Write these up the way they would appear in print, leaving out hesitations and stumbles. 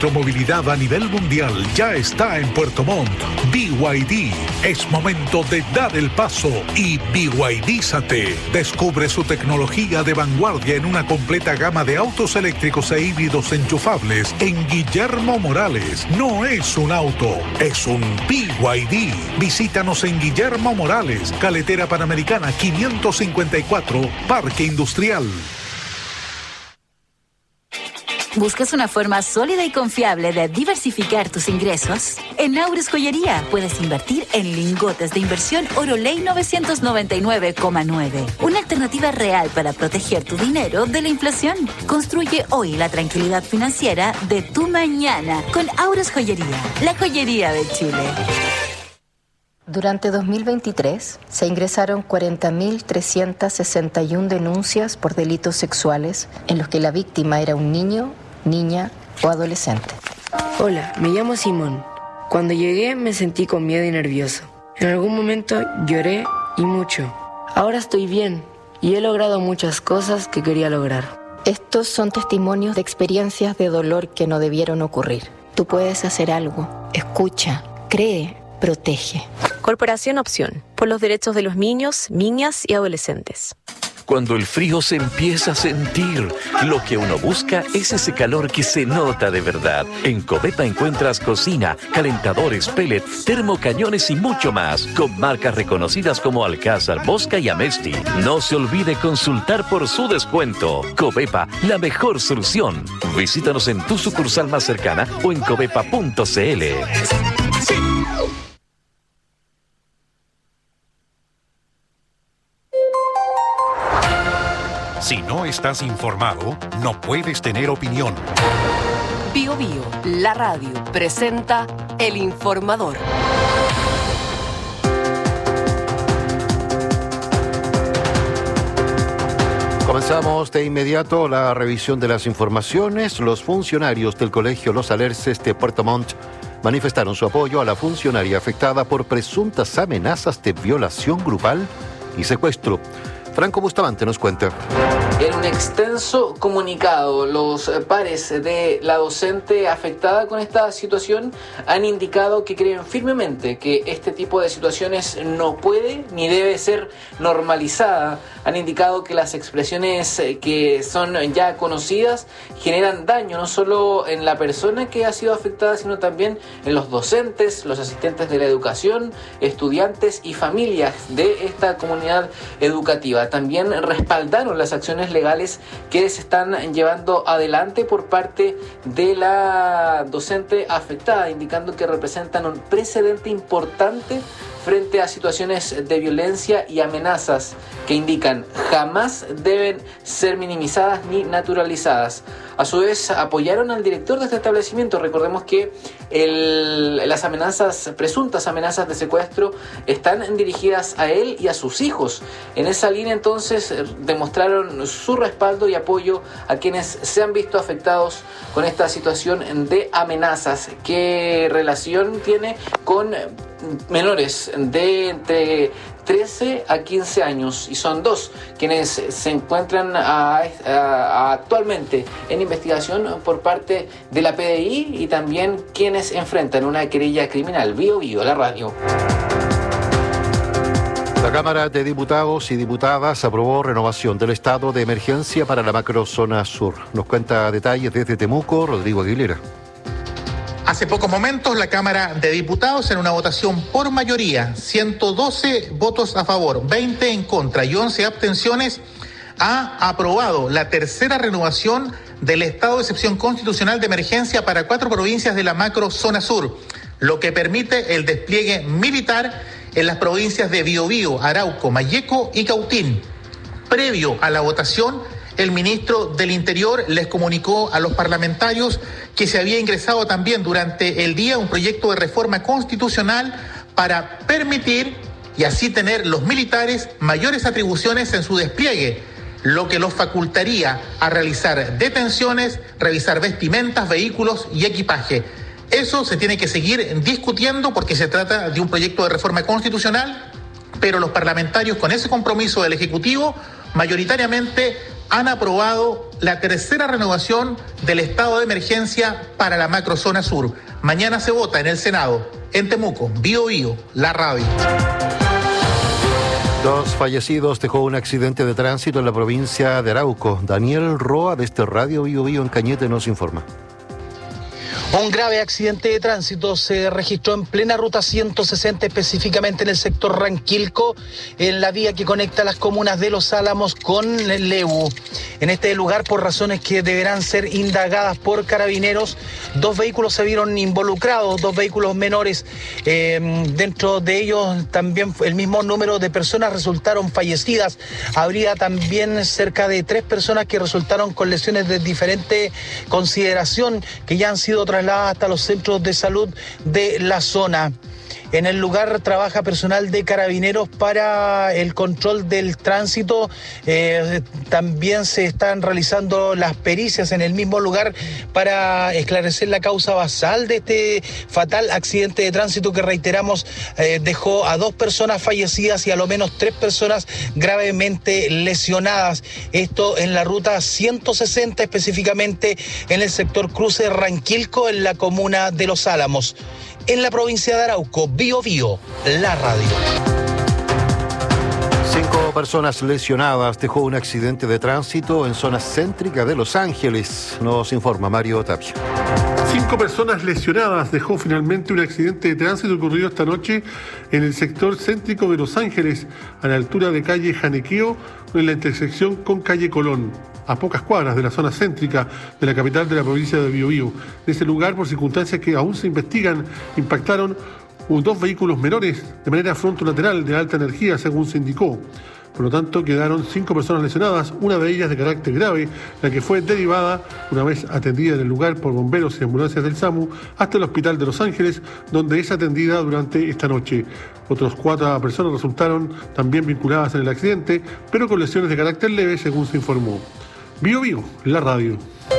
electromovilidad a nivel mundial ya está en Puerto Montt. BYD. Es momento de dar el paso y BYDízate. Descubre su tecnología de vanguardia en una completa gama de autos eléctricos e híbridos enchufables en Guillermo Morales. No es un auto, es un BYD. Visítanos en Guillermo Morales, Carretera Panamericana 554, Parque Industrial. ¿Buscas una forma sólida y confiable de diversificar tus ingresos? En Aures Joyería puedes invertir en lingotes de inversión Oroley 999,9. Una alternativa real para proteger tu dinero de la inflación. Construye hoy la tranquilidad financiera de tu mañana con Aures Joyería, la joyería de Chile. Durante 2023 se ingresaron 40.361 denuncias por delitos sexuales en los que la víctima era un niño, niña o adolescente. Hola, me llamo Simón. Cuando llegué me sentí con miedo y nervioso. En algún momento lloré y mucho. Ahora estoy bien y he logrado muchas cosas que quería lograr. Estos son testimonios de experiencias de dolor que no debieron ocurrir. Tú puedes hacer algo. Escucha, cree, protege. Corporación Opción, por los derechos de los niños, niñas y adolescentes. Cuando el frío se empieza a sentir, lo que uno busca es ese calor que se nota de verdad. En Covepa encuentras cocina, calentadores, pellet, termocañones y mucho más, con marcas reconocidas como Alcázar, Bosca y Amesti. No se olvide consultar por su descuento. Covepa, la mejor solución. Visítanos en tu sucursal más cercana o en covepa.cl. Sí. Si no estás informado, no puedes tener opinión. Bio Bio, la radio, presenta El Informador. Comenzamos de inmediato la revisión de las informaciones. Los funcionarios del Colegio Los Alerces de Puerto Montt manifestaron su apoyo a la funcionaria afectada por presuntas amenazas de violación grupal y secuestro. Franco Bustamante nos cuenta. En un extenso comunicado, los pares de la docente afectada con esta situación han indicado que creen firmemente que este tipo de situaciones no puede ni debe ser normalizada. Han indicado que las expresiones que son ya conocidas generan daño no solo en la persona que ha sido afectada, sino también en los docentes, los asistentes de la educación, estudiantes y familias de esta comunidad educativa. También respaldaron las acciones legales que se están llevando adelante por parte de la docente afectada, indicando que representan un precedente importante frente a situaciones de violencia y amenazas que indican jamás deben ser minimizadas ni naturalizadas. A su vez, apoyaron al director de este establecimiento. Recordemos que las presuntas amenazas de secuestro están dirigidas a él y a sus hijos. En esa línea, entonces, demostraron su respaldo y apoyo a quienes se han visto afectados con esta situación de amenazas. ¿Qué relación tiene con menores de entre 13 a 15 años? Y son dos quienes se encuentran actualmente en investigación por parte de la PDI y también quienes enfrentan una querella criminal. Bio Bio, la radio. La Cámara de Diputados y Diputadas aprobó renovación del estado de emergencia para la macrozona sur. Nos cuenta detalles desde Temuco, Rodrigo Aguilera. Hace pocos momentos, la Cámara de Diputados, en una votación por mayoría, 112 votos a favor, 20 en contra y 11 abstenciones, ha aprobado la tercera renovación del estado de excepción constitucional de emergencia para 4 provincias de la macrozona sur, lo que permite el despliegue militar en las provincias de Biobío, Arauco, Malleco y Cautín. Previo a la votación, el ministro del Interior les comunicó a los parlamentarios que se había ingresado también durante el día un proyecto de reforma constitucional para permitir y así tener los militares mayores atribuciones en su despliegue, lo que los facultaría a realizar detenciones, revisar vestimentas, vehículos y equipaje. Eso se tiene que seguir discutiendo porque se trata de un proyecto de reforma constitucional, pero los parlamentarios, con ese compromiso del Ejecutivo, mayoritariamente han aprobado la tercera renovación del estado de emergencia para la macrozona sur. Mañana se vota en el Senado. En Temuco, Bío Bío, la radio. 2 fallecidos dejó un accidente de tránsito en la provincia de Arauco. Daniel Roa, de este Radio Bío Bío en Cañete, nos informa. Un grave accidente de tránsito se registró en plena ruta 160, específicamente en el sector Ranquilco, en la vía que conecta las comunas de Los Álamos con Lebu. En este lugar, por razones que deberán ser indagadas por carabineros, 2 vehículos se vieron involucrados, 2 vehículos menores. Dentro de ellos también el mismo número de personas resultaron fallecidas. Habría también cerca de 3 personas que resultaron con lesiones de diferente consideración, que ya han sido trasladadas hasta los centros de salud de la zona. En el lugar trabaja personal de carabineros para el control del tránsito. También se están realizando las pericias en el mismo lugar para esclarecer la causa basal de este fatal accidente de tránsito que, reiteramos, dejó a 2 personas fallecidas y a lo menos 3 personas gravemente lesionadas. Esto en la ruta 160, específicamente en el sector Cruce Ranquilco, en la comuna de Los Álamos. En la provincia de Arauco, Bío Bío, la radio. 5 personas lesionadas dejó un accidente de tránsito en zona céntrica de Los Ángeles. Nos informa Mario Tapia. 5 personas lesionadas dejó finalmente un accidente de tránsito ocurrido esta noche en el sector céntrico de Los Ángeles, a la altura de calle Janequeo, en la intersección con calle Colón, a pocas cuadras de la zona céntrica de la capital de la provincia de Biobío. En ese lugar, por circunstancias que aún se investigan, impactaron 2 vehículos menores de manera frontolateral de alta energía, según se indicó. Por lo tanto, quedaron 5 personas lesionadas, una de ellas de carácter grave, la que fue derivada, una vez atendida en el lugar por bomberos y ambulancias del SAMU, hasta el hospital de Los Ángeles, donde es atendida durante esta noche. Otros 4 personas resultaron también vinculadas en el accidente, pero con lesiones de carácter leve, según se informó. Bío Bío, la radio.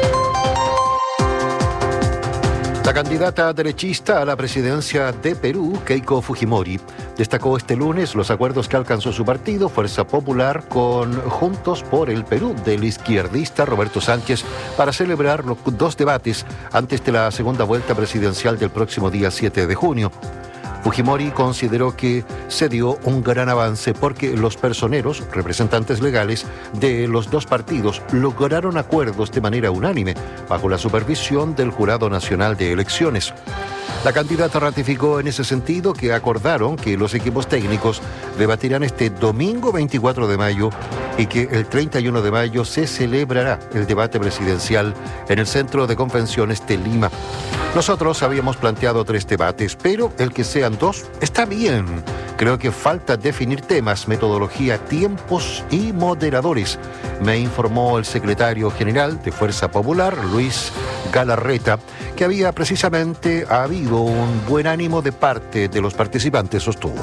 La candidata derechista a la presidencia de Perú, Keiko Fujimori, destacó este lunes los acuerdos que alcanzó su partido, Fuerza Popular, con Juntos por el Perú, del izquierdista Roberto Sánchez, para celebrar los 2 debates antes de la segunda vuelta presidencial del próximo día 7 de junio. Fujimori consideró que se dio un gran avance porque los personeros, representantes legales de los 2 partidos, lograron acuerdos de manera unánime bajo la supervisión del Jurado Nacional de Elecciones. La candidata ratificó en ese sentido que acordaron que los equipos técnicos debatirán este domingo 24 de mayo y que el 31 de mayo se celebrará el debate presidencial en el Centro de Convenciones de Lima. Nosotros habíamos planteado 3 debates, pero el que sean 2 está bien. Creo que falta definir temas, metodología, tiempos y moderadores, me informó el secretario general de Fuerza Popular, Luis Galarreta, que había precisamente habido un buen ánimo de parte de los participantes, sostuvo.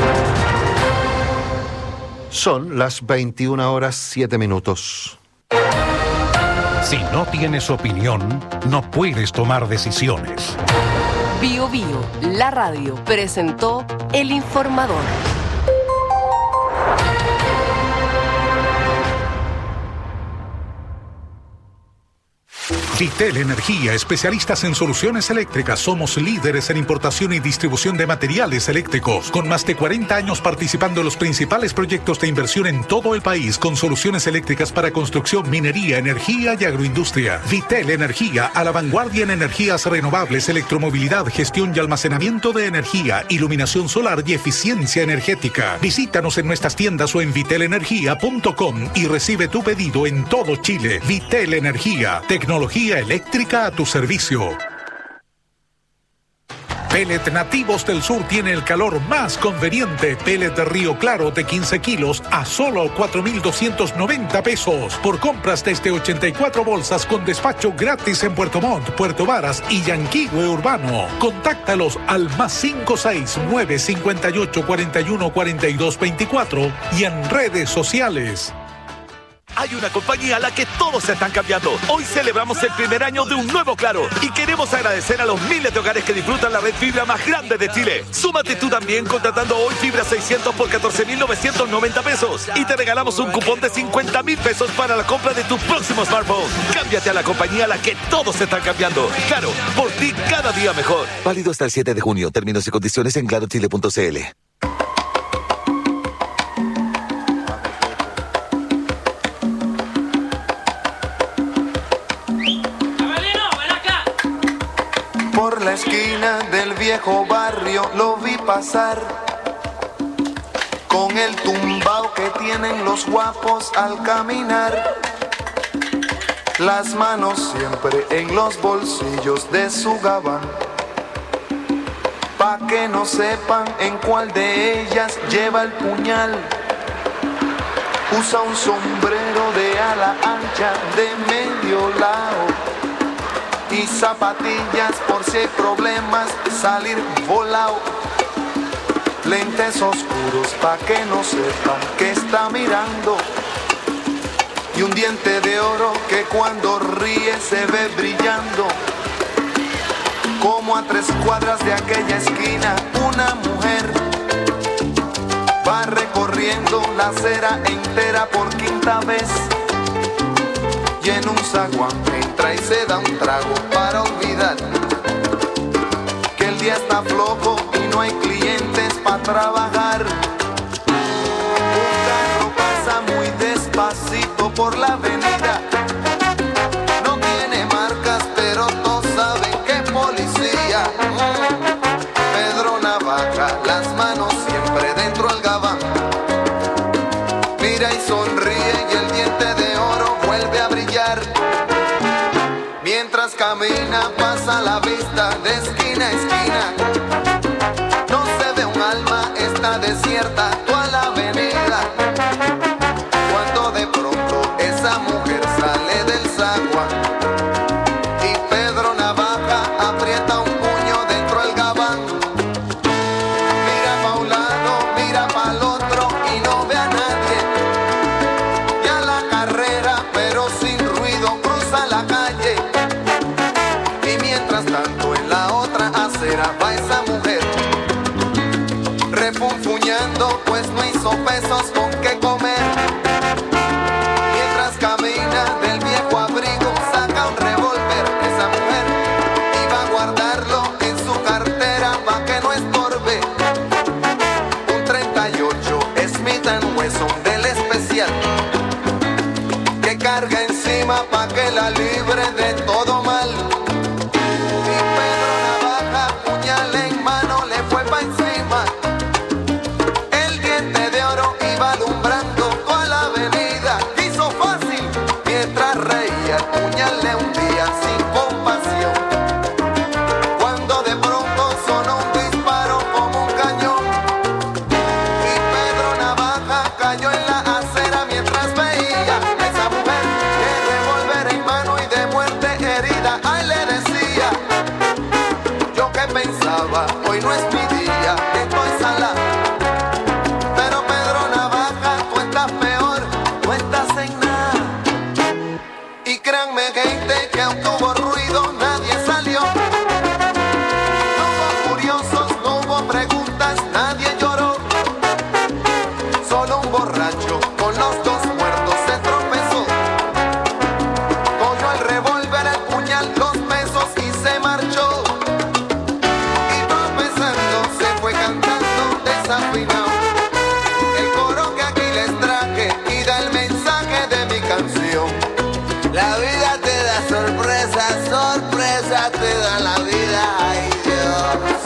Son las 21:07. Si no tienes opinión, no puedes tomar decisiones. Bío Bío, la radio, presentó El Informador. Vitel Energía, especialistas en soluciones eléctricas. Somos líderes en importación y distribución de materiales eléctricos, con más de 40 años participando en los principales proyectos de inversión en todo el país, con soluciones eléctricas para construcción, minería, energía y agroindustria. Vitel Energía, a la vanguardia en energías renovables, electromovilidad, gestión y almacenamiento de energía, iluminación solar y eficiencia energética. Visítanos en nuestras tiendas o en vitelenergia.com y recibe tu pedido en todo Chile. Vitel Energía, tecnología eléctrica a tu servicio. Pellet Nativos del Sur tiene el calor más conveniente. Pellet de Río Claro de 15 kilos a solo 4.290 pesos. Por compras desde 84 bolsas con despacho gratis en Puerto Montt, Puerto Varas y Yanquihue Urbano. Contáctalos al +569 58 41 42 24 y en redes sociales. Hay una compañía a la que todos se están cambiando. Hoy celebramos el primer año de un nuevo Claro y queremos agradecer a los miles de hogares que disfrutan la red fibra más grande de Chile. Súmate tú también contratando hoy fibra 600 por 14.990 pesos y te regalamos un cupón de 50.000 pesos para la compra de tu próximo smartphone. Cámbiate a la compañía a la que todos se están cambiando. Claro, por ti cada día mejor. Válido hasta el 7 de junio. Términos y condiciones en clarochile.cl. Por la esquina del viejo barrio lo vi pasar, con el tumbao que tienen los guapos al caminar, las manos siempre en los bolsillos de su gabán, pa' que no sepan en cuál de ellas lleva el puñal. Usa un sombrero de ala ancha de medio lado y zapatillas por si hay problemas, salir volado. Lentes oscuros pa' que no sepan que está mirando, y un diente de oro que cuando ríe se ve brillando. Como a 3 cuadras de aquella esquina una mujer va recorriendo la acera entera por 5ª vez, y en un zaguán entra y se da un trago para olvidar que el día está flojo y no hay clientes para trabajar. Un carro pasa muy despacito por la avenida, no tiene marcas pero todos saben que es policía. Pedro Navaja, las manos siempre dentro del gabán, mira y sonríe y el diente de oro vuelve a brillar. Mientras camina pasa la vista de esquina a esquina, no se ve un alma, está desierta toda la avenida. Cuando de pronto esa mujer sale del zaguán y Pedro Navaja aprieta un puño dentro del gabán. Mira pa' un lado, mira pa' el otro y no ve a nadie. Ya la carrera pero sin ruido cruza la calle, y mientras tanto en la otra acera va esa mujer refunfuñando pues no hizo pesos con qué comer. Mientras camina del viejo abrigo saca un revólver esa mujer y va a guardarlo en su cartera pa' que no estorbe. Un 38 Smith & Wesson del especial que carga encima pa' que la libre de todo mal. Y Pedro Navaja, puñal en mano, le fue pa' encima. El diente de oro iba alumbrando toda la avenida. Hizo fácil mientras reía, el puñal le hundía sin compasión. Cuando de pronto sonó un disparo como un cañón y Pedro Navaja cayó en la acera mientras veía a esa mujer que revólver en mano y de muerte herida. Ay, le decía, yo que pensaba, hoy no es mi día, estoy salada. Pero Pedro Navaja, tú estás peor, no estás en nada. Y créanme gente que aunque hubo ruido nadie salió. No hubo curiosos, no hubo preguntas, nadie lloró. Solo un borracho con los 2 muertos se tropezó. Cogió el revólver, el puñal, los pesos y se marchó. Y tropezando se fue cantando desafinado el coro que aquí les traje y da el mensaje de mi canción. La vida te da sorpresas, sorpresas te da la vida, ay Dios.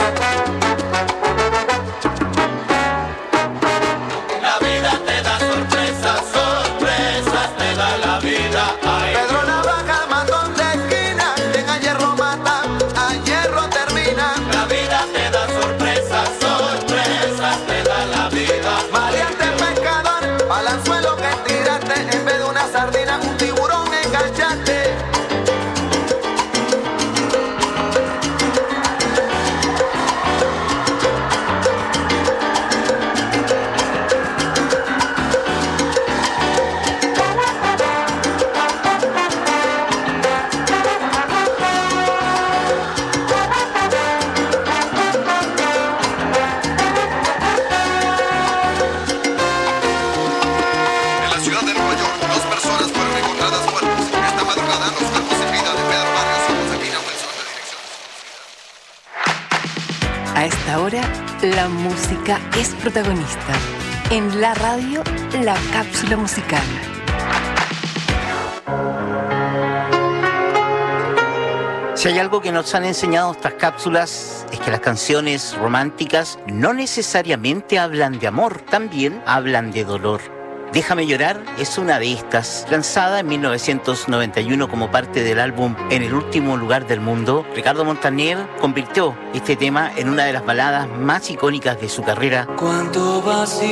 La vida te da sorpresas, sorpresas te da la vida, ay Pedro Navaja, matón de esquina, quien a hierro mata, a hierro termina. La vida te da sorpresas, sorpresas te da A esta hora, la música es protagonista. En la radio, la cápsula musical. Si hay algo que nos han enseñado estas cápsulas es que las canciones románticas no necesariamente hablan de amor, también hablan de dolor. Déjame llorar es una de estas. Lanzada en 1991 como parte del álbum En el último lugar del mundo, Ricardo Montaner convirtió este tema en una de las baladas más icónicas de su carrera. Cuánto vacío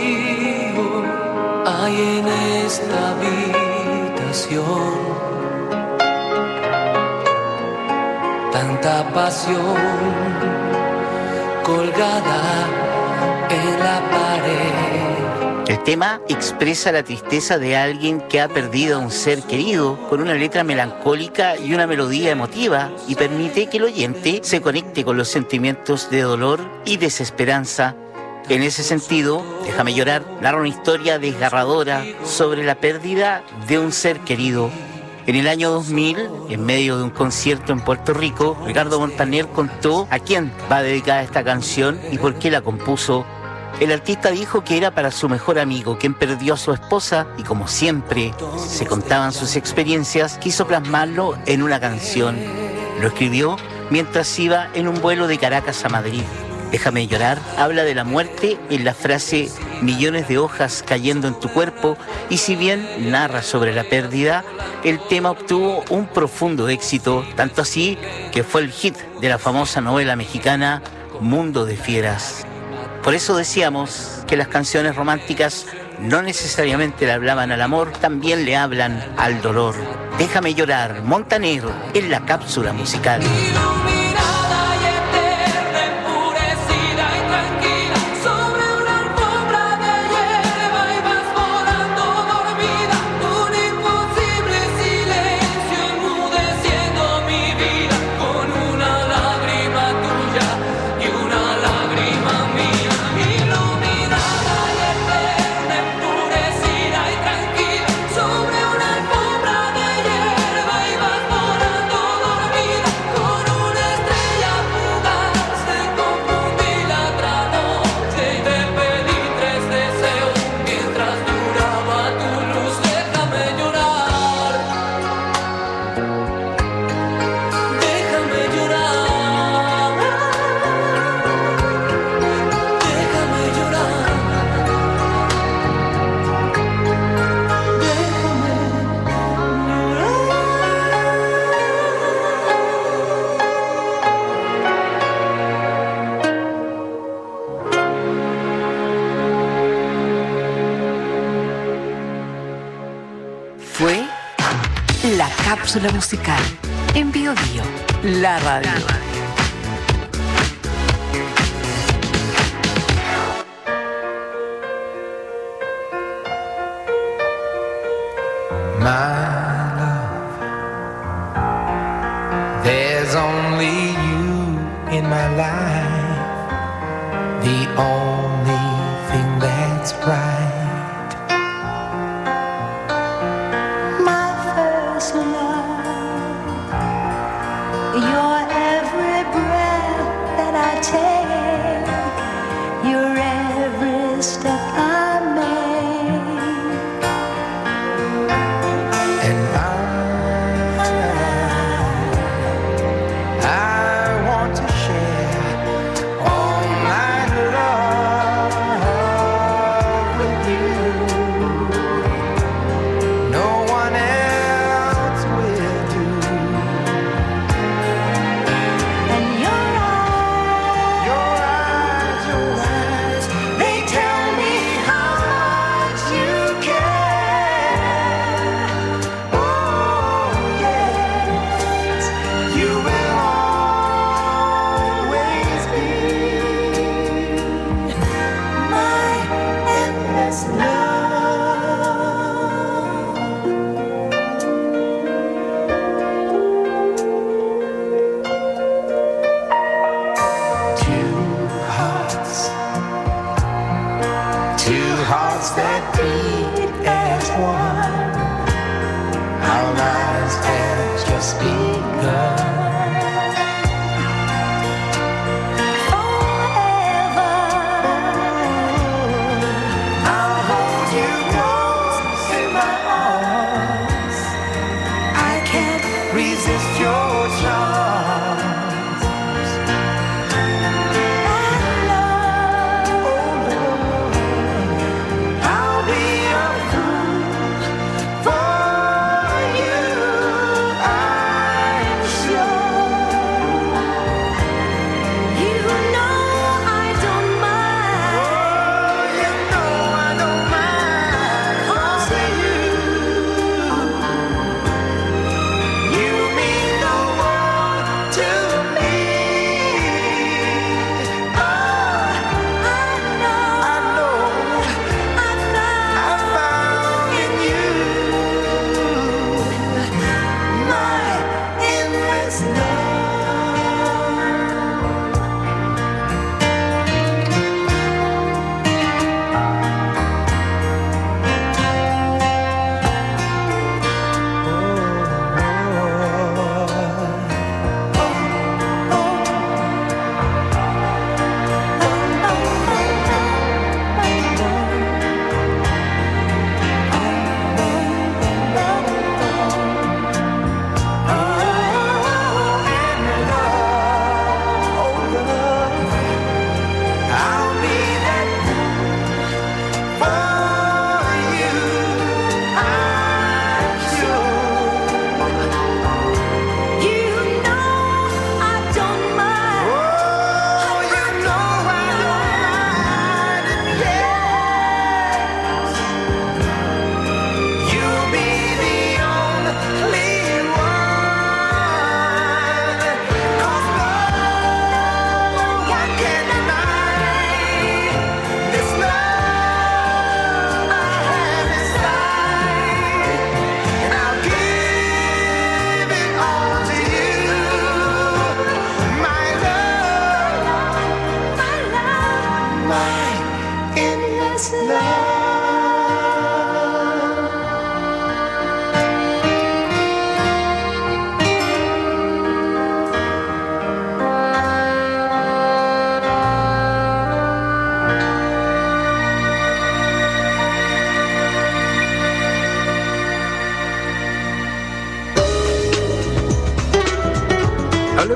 hay en esta habitación, tanta pasión colgada en la pared. El tema expresa la tristeza de alguien que ha perdido a un ser querido con una letra melancólica y una melodía emotiva, y permite que el oyente se conecte con los sentimientos de dolor y desesperanza. En ese sentido, Déjame llorar narra una historia desgarradora sobre la pérdida de un ser querido. En el año 2000, en medio de un concierto en Puerto Rico, Ricardo Montaner contó a quién va dedicada esta canción y por qué la compuso. El artista dijo que era para su mejor amigo, quien perdió a su esposa, y como siempre se contaban sus experiencias, quiso plasmarlo en una canción. Lo escribió mientras iba en un vuelo de Caracas a Madrid. Déjame llorar habla de la muerte en la frase millones de hojas cayendo en tu cuerpo, y si bien narra sobre la pérdida, el tema obtuvo un profundo éxito, tanto así que fue el hit de la famosa novela mexicana Mundo de Fieras. Por eso decíamos que las canciones románticas no necesariamente le hablaban al amor, también le hablan al dolor. Déjame llorar, Montaner, en la cápsula musical. Fue la cápsula musical en Bio Bio, la radio. My love, there's only you in my life, the only thing that's right. Your every breath that I take, your every step I make, and I want to share all my love with you. No one else will do. Two hearts that beat as one. Our lives have just begun. for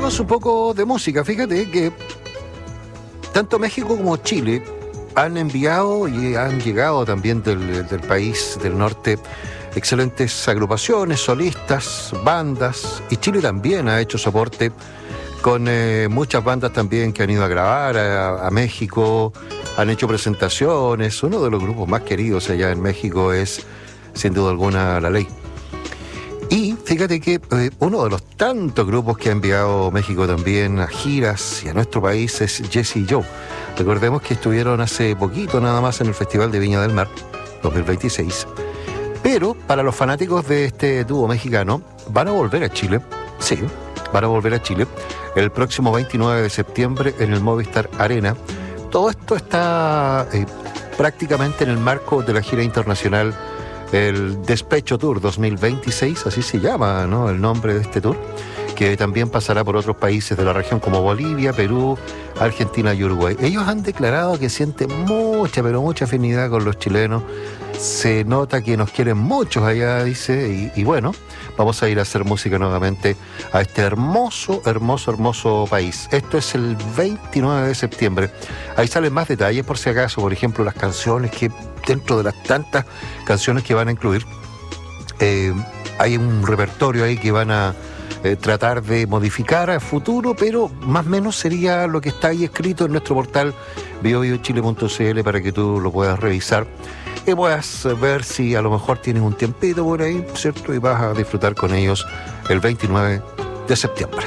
Cambiemos un poco de música. Fíjate que tanto México como Chile han enviado y han llegado también del país del norte excelentes agrupaciones, solistas, bandas, y Chile también ha hecho soporte con muchas bandas también que han ido a grabar a México, han hecho presentaciones. Uno de los grupos más queridos allá en México es, sin duda alguna, La Ley. Y fíjate que uno de los tantos grupos que ha enviado México también a giras y a nuestro país es Jesse y Joe. Recordemos que estuvieron hace poquito nada más en el Festival de Viña del Mar 2026. Pero para los fanáticos de este dúo mexicano, van a volver a Chile. Sí, van a volver a Chile el próximo 29 de septiembre en el Movistar Arena. Todo esto está prácticamente en el marco de la gira internacional, el Despecho Tour 2026, así se llama, ¿no?, el nombre de este tour, que también pasará por otros países de la región como Bolivia, Perú, Argentina y Uruguay. Ellos han declarado que sienten mucha, pero mucha afinidad con los chilenos. Se nota que nos quieren muchos allá, dice, y bueno, vamos a ir a hacer música nuevamente a este hermoso, hermoso, hermoso país. Esto es el 29 de septiembre. Ahí salen más detalles por si acaso, por ejemplo, las canciones que, dentro de las tantas canciones que van a incluir, hay un repertorio ahí que van a tratar de modificar a futuro, pero más o menos sería lo que está ahí escrito en nuestro portal biobiochile.cl para que tú lo puedas revisar y puedas ver si a lo mejor tienes un tiempito por ahí, ¿cierto? Y vas a disfrutar con ellos el 29 de septiembre.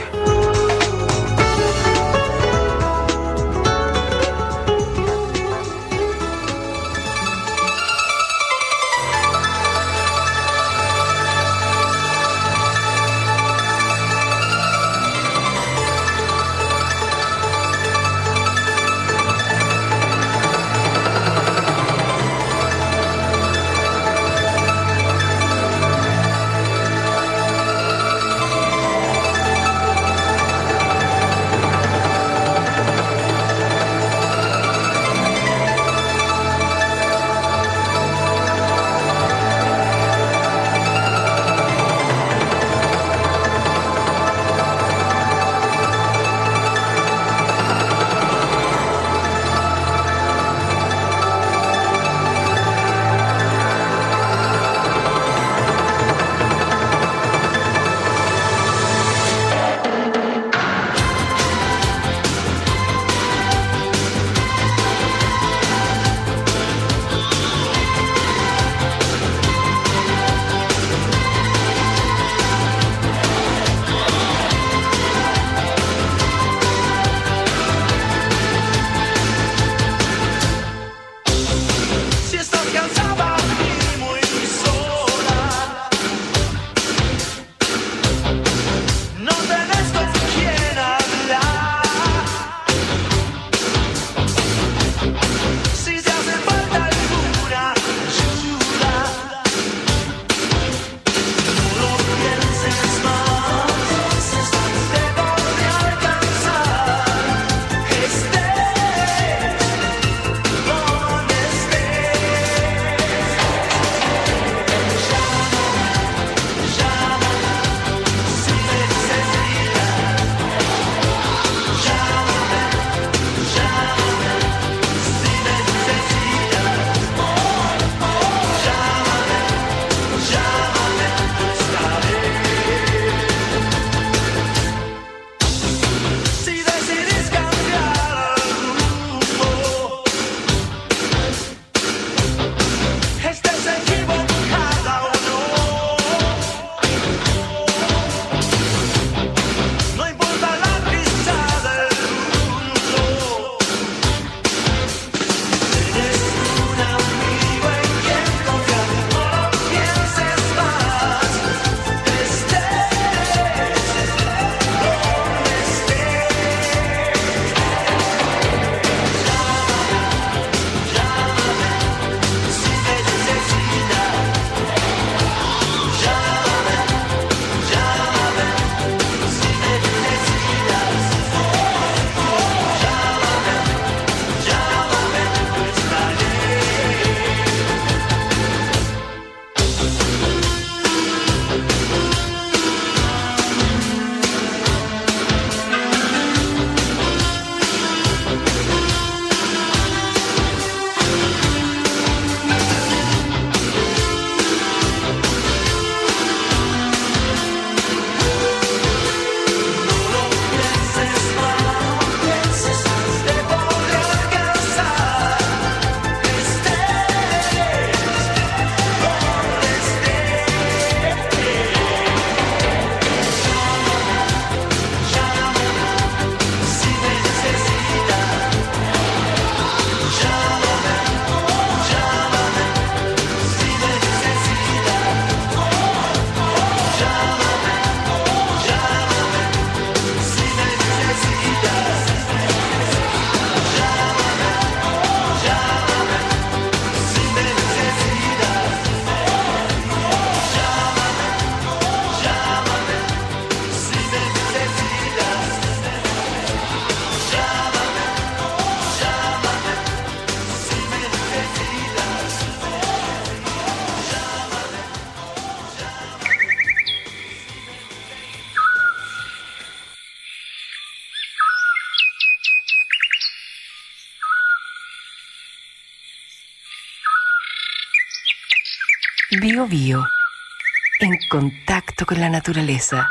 Bio Bio. En contacto con la naturaleza.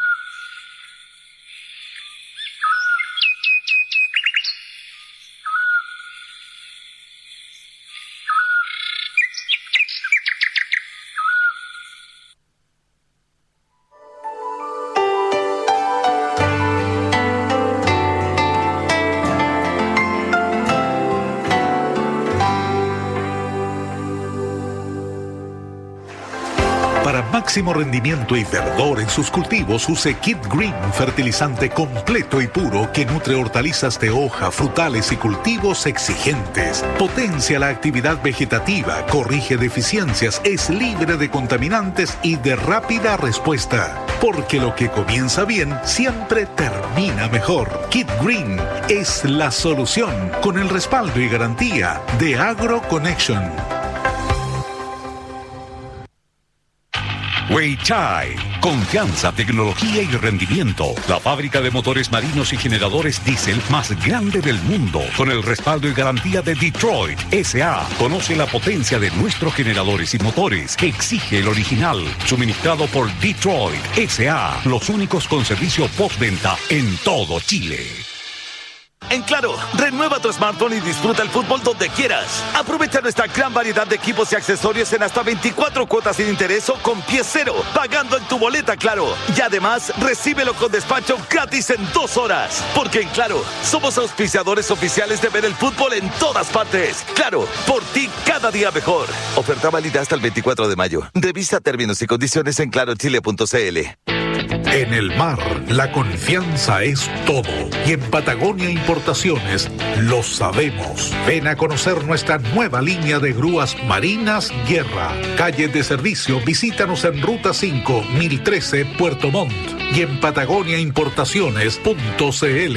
Para máximo rendimiento y verdor en sus cultivos, use Kid Green, fertilizante completo y puro que nutre hortalizas de hoja, frutales y cultivos exigentes. Potencia la actividad vegetativa, corrige deficiencias, es libre de contaminantes y de rápida respuesta. Porque lo que comienza bien siempre termina mejor. Kid Green es la solución con el respaldo y garantía de Agro Connection. Weichai, confianza, tecnología y rendimiento. La fábrica de motores marinos y generadores diésel más grande del mundo, con el respaldo y garantía de Detroit S.A. Conoce la potencia de nuestros generadores y motores que exige el original, suministrado por Detroit S.A. Los únicos con servicio postventa en todo Chile. En Claro, renueva tu smartphone y disfruta el fútbol donde quieras. Aprovecha nuestra gran variedad de equipos y accesorios en hasta 24 cuotas sin interés o con pie cero, pagando en tu boleta Claro. Y además, recíbelo con despacho gratis en 2 horas. Porque en Claro, somos auspiciadores oficiales de ver el fútbol en todas partes. Claro, por ti cada día mejor. Oferta válida hasta el 24 de mayo. Revisa términos y condiciones en clarochile.cl. En el mar, la confianza es todo. Y en Patagonia Importaciones lo sabemos. Ven a conocer nuestra nueva línea de grúas marinas Guerra. Calle de servicio, visítanos en Ruta 5, 1013, Puerto Montt. Y en patagoniaimportaciones.cl.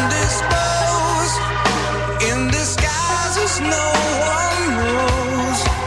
In disguises no one knows.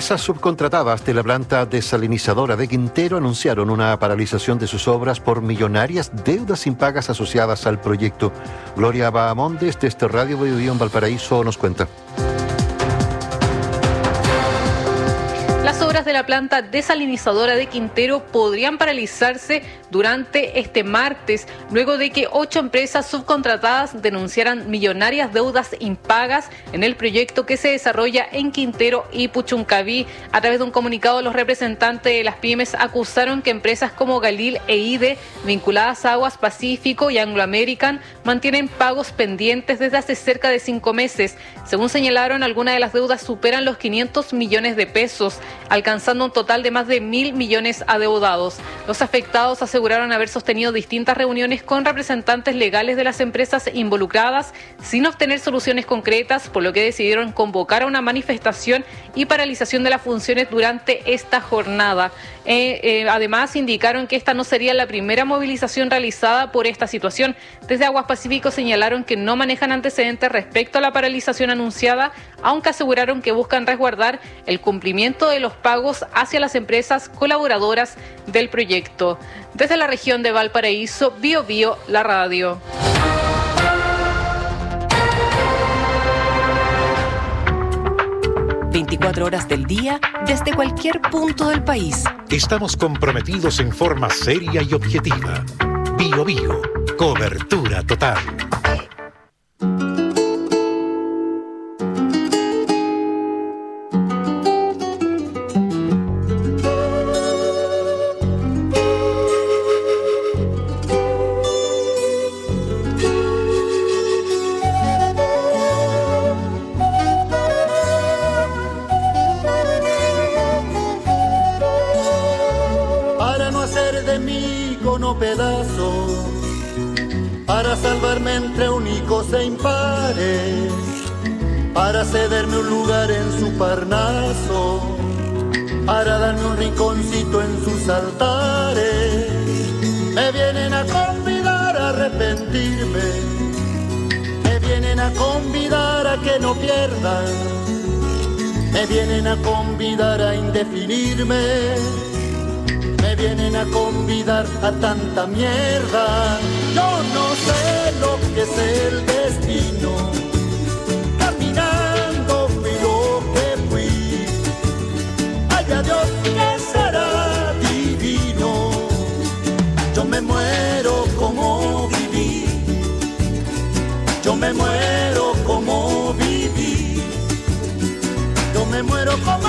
empresas subcontratadas de la planta desalinizadora de Quintero anunciaron una paralización de sus obras por millonarias deudas impagas asociadas al proyecto. Gloria Bahamondes, desde Radio Biobío en Valparaíso, nos cuenta. Las obras de la planta desalinizadora de Quintero podrían paralizarse durante este martes, luego de que 8 empresas subcontratadas denunciaran millonarias deudas impagas en el proyecto que se desarrolla en Quintero y Puchuncaví. A través de un comunicado, los representantes de las pymes acusaron que empresas como Galil e IDE, vinculadas a Aguas Pacífico y Anglo American, mantienen pagos pendientes desde hace cerca de 5 meses. Según señalaron, algunas de las deudas superan los 500 millones de pesos, alcanzando un total de más de 1.000 millones adeudados. Los afectados aseguraron haber sostenido distintas reuniones con representantes legales de las empresas involucradas sin obtener soluciones concretas, por lo que decidieron convocar a una manifestación y paralización de las funciones durante esta jornada. Además, indicaron que esta no sería la primera movilización realizada por esta situación. Desde Aguas Pacífico señalaron que no manejan antecedentes respecto a la paralización anunciada, aunque aseguraron que buscan resguardar el cumplimiento de los pagos hacia las empresas colaboradoras del proyecto. Desde la región de Valparaíso, Biobío, la radio. ...24 horas del día, desde cualquier punto del país. Estamos comprometidos en forma seria y objetiva. Biobío, cobertura total. Pedazos para salvarme entre únicos e impares, para cederme un lugar en su parnaso, para darme un rinconcito en sus altares. Me vienen a convidar a arrepentirme, me vienen a convidar a que no pierda, me vienen a convidar a indefinirme, me vienen a convidar a tanta mierda. Yo no sé lo que es el destino, caminando fui lo que fui. Haya Dios que será divino. Yo me muero como viví, yo me muero como viví, yo me muero como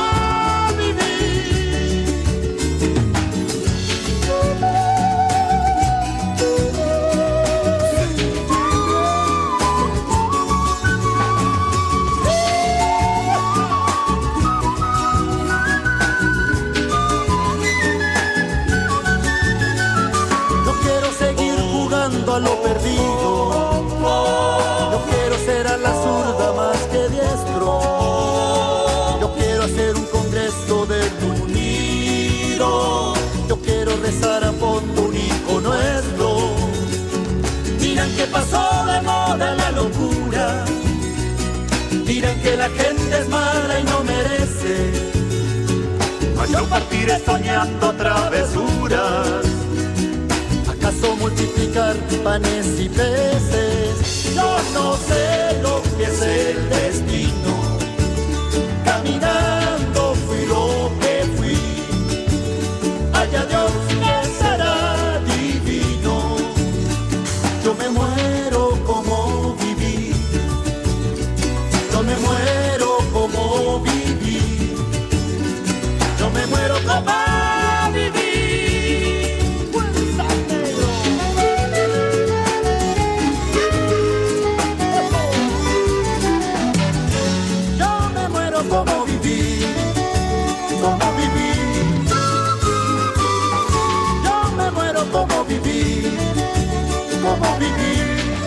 a lo perdido. Yo quiero ser a la zurda más que diestro. Yo quiero hacer un congreso del unido. Yo quiero rezar a fondo un hijo nuestro. Dirán que pasó de moda la locura. Dirán que la gente es mala y no merece. Mas yo partiré soñando travesuras. ¿Acaso multiplicar panes y peces? Yo no sé lo que es el destino. Caminando fui lo que fui. Haya Dios que será divino. Yo me muero como viví. Yo me muero como viví. Yo me muero como viví. Como viví, como viví. Yo me muero como viví, como viví.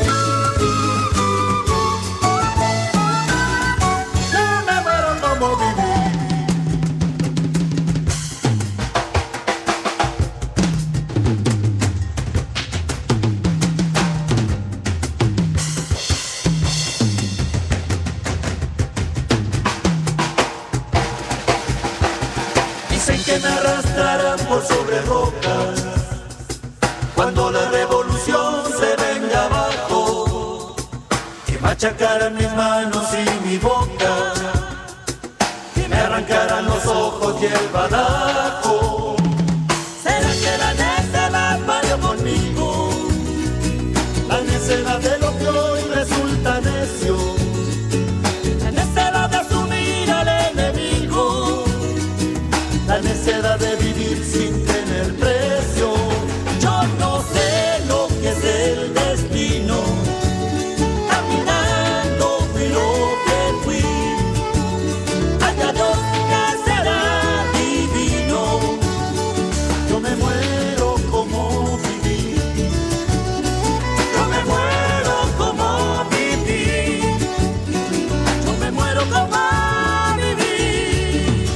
Yo me muero como viví. machacaran mis manos y mi boca, que me arrancaran los ojos y el badajo. ¿Será que la necedad varió conmigo? La necedad de lo que hoy resulta necio, la necedad de asumir al enemigo, la necedad de vivir sin tener precio. Yo no sé lo que es el destino, caminando fui lo que fui. Haya Dios que será divino, yo me muero como viví, yo me muero como viví, yo me muero como viví.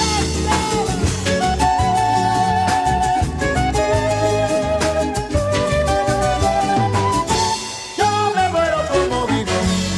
Yo me muero como viví.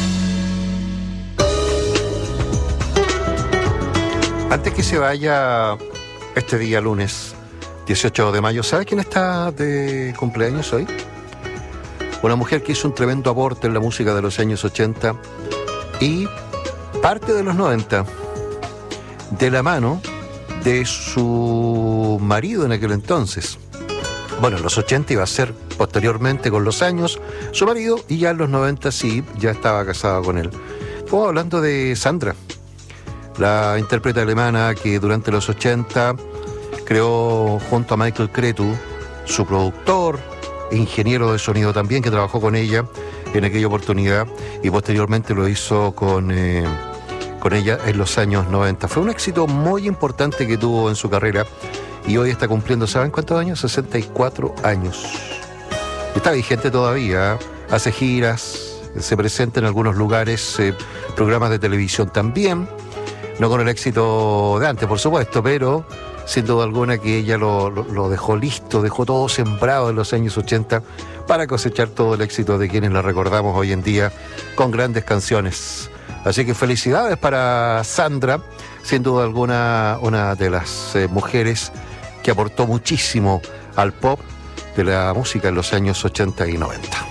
Antes que se vaya este día lunes 18 de mayo, ¿sabe quién está de cumpleaños hoy? Una mujer que hizo un tremendo aporte en la música de los años 80 y parte de los 90, de la mano de su marido en aquel entonces. Bueno, en los 80 iba a ser posteriormente, con los años, su marido, y ya en los 90 sí, ya estaba casado con él. Estamos hablando de Sandra, la intérprete alemana que durante los 80 creó junto a Michael Cretu, su productor, ingeniero de sonido también, que trabajó con ella en aquella oportunidad y posteriormente lo hizo con ella en los años 90. Fue un éxito muy importante que tuvo en su carrera y hoy está cumpliendo, ¿saben cuántos años? 64 años. Está vigente todavía, hace giras, se presenta en algunos lugares, programas de televisión también. No con el éxito de antes, por supuesto, pero sin duda alguna que ella lo dejó listo, dejó todo sembrado en los años 80 para cosechar todo el éxito de quienes la recordamos hoy en día con grandes canciones. Así que felicidades para Sandra, sin duda alguna una de las mujeres que aportó muchísimo al pop de la música en los años 80 y 90.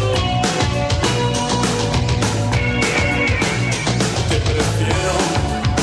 Te prefiero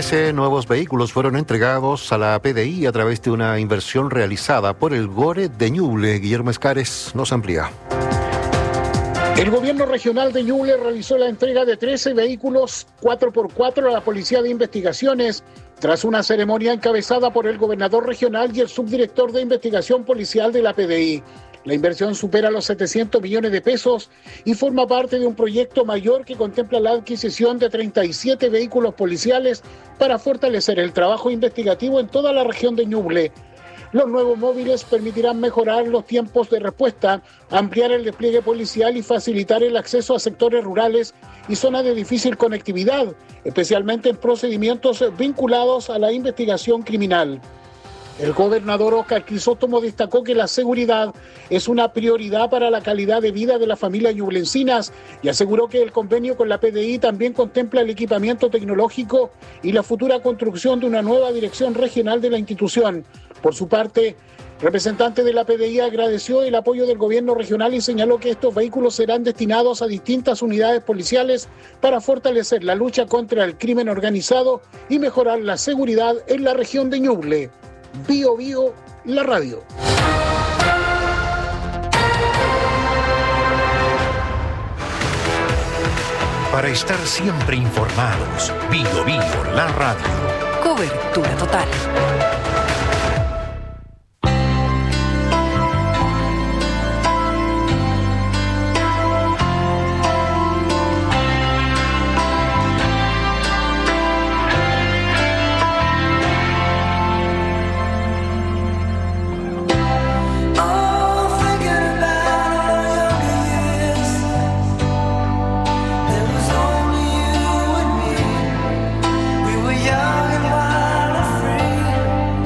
13 nuevos vehículos fueron entregados a la PDI a través de una inversión realizada por el GORE de Ñuble. Guillermo Escares nos amplía. El gobierno regional de Ñuble realizó la entrega de 13 vehículos 4x4 a la Policía de Investigaciones tras una ceremonia encabezada por el gobernador regional y el subdirector de investigación policial de la PDI. La inversión supera los 700 millones de pesos y forma parte de un proyecto mayor que contempla la adquisición de 37 vehículos policiales para fortalecer el trabajo investigativo en toda la región de Ñuble. Los nuevos móviles permitirán mejorar los tiempos de respuesta, ampliar el despliegue policial y facilitar el acceso a sectores rurales y zonas de difícil conectividad, especialmente en procedimientos vinculados a la investigación criminal. El gobernador Óscar Crisóstomo destacó que la seguridad es una prioridad para la calidad de vida de las familias ñublencinas y aseguró que el convenio con la PDI también contempla el equipamiento tecnológico y la futura construcción de una nueva dirección regional de la institución. Por su parte, el representante de la PDI agradeció el apoyo del gobierno regional y señaló que estos vehículos serán destinados a distintas unidades policiales para fortalecer la lucha contra el crimen organizado y mejorar la seguridad en la región de Ñuble. Bio Bio, la radio. Para estar siempre informados, Bio Bio, la radio. Cobertura total. We were young and wild and free.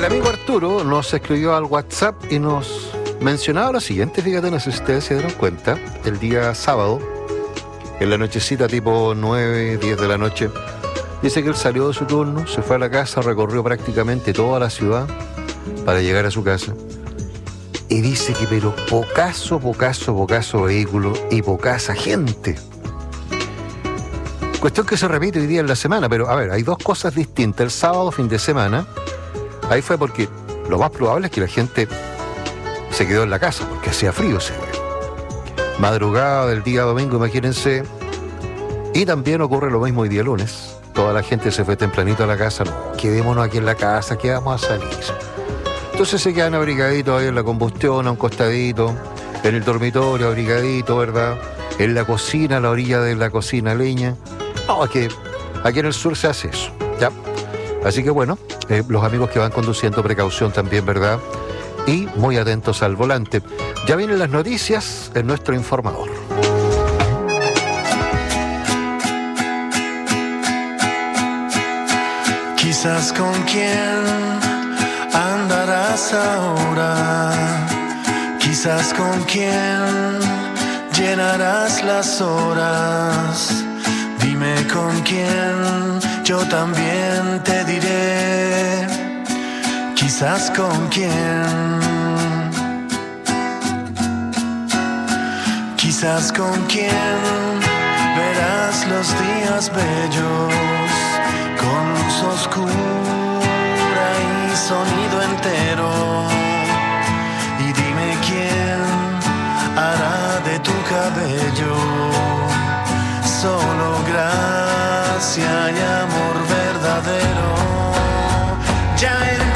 amigo Arturo nos escribió al WhatsApp y nos mencionaba lo siguiente, fíjate, no sé si ustedes se dieron cuenta, el día sábado, en la nochecita tipo 9, 10 de la noche, dice que él salió de su turno, se fue a la casa, recorrió prácticamente toda la ciudad para llegar a su casa. Y dice que pero pocaso vehículo y pocasa gente. Cuestión que se repite hoy día en la semana, pero a ver, hay dos cosas distintas. El sábado, fin de semana, ahí fue porque lo más probable es que la gente se quedó en la casa, porque hacía frío, se ve. Madrugada del día domingo, imagínense. Y también ocurre lo mismo hoy día lunes. Toda la gente se fue tempranito a la casa. No, quedémonos aquí en la casa, que vamos a salir. Entonces se quedan abrigaditos ahí en la combustión, a un costadito, en el dormitorio abrigadito, ¿verdad? En la cocina, a la orilla de la cocina leña. No, aquí en el sur se hace eso, ¿ya? Así que bueno, los amigos que van conduciendo, precaución también, ¿verdad? Y muy atentos al volante. Ya vienen las noticias en nuestro informador. Quizás con quién andarás ahora, quizás con quién llenarás las horas. Dime con quién, yo también te diré, quizás con quién, quizás con quién verás los días bellos, con luz oscura y sonido entero. Y dime quién hará de tu cabello solo gracia y amor verdadero. Ya